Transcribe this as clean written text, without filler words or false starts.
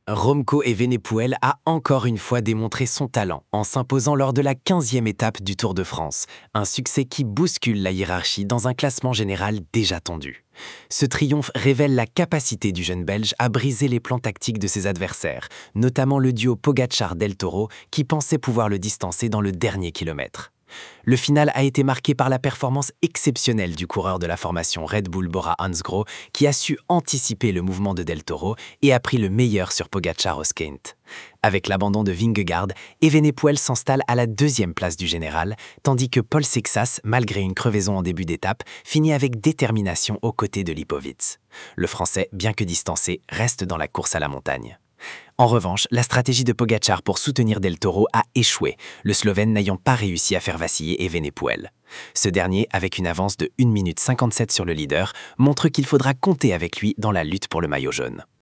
Remco Evenepoel a encore une fois démontré son talent en s'imposant lors de la 15e étape du Tour de France, un succès qui bouscule la hiérarchie dans un classement général déjà tendu. Ce triomphe révèle la capacité du jeune Belge à briser les plans tactiques de ses adversaires, notamment le duo Pogacar-Del Toro qui pensait pouvoir le distancer dans le dernier kilomètre. Le final a été marqué par la performance exceptionnelle du coureur de la formation Red Bull Bora Hansgrohe qui a su anticiper le mouvement de Del Toro et a pris le meilleur sur Pogacar au Skate. Avec l'abandon de Vingegaard, Evenepoel s'installe à la 2e place du général, tandis que Paul Sexas, malgré une crevaison en début d'étape, finit avec détermination aux côtés de Lipovitz. Le Français, bien que distancé, reste dans la course à la montagne. En revanche, la stratégie de Pogacar pour soutenir Del Toro a échoué, le Slovène n'ayant pas réussi à faire vaciller Evenepoel. Ce dernier, avec une avance de 1 minute 57 sur le leader, montre qu'il faudra compter avec lui dans la lutte pour le maillot jaune.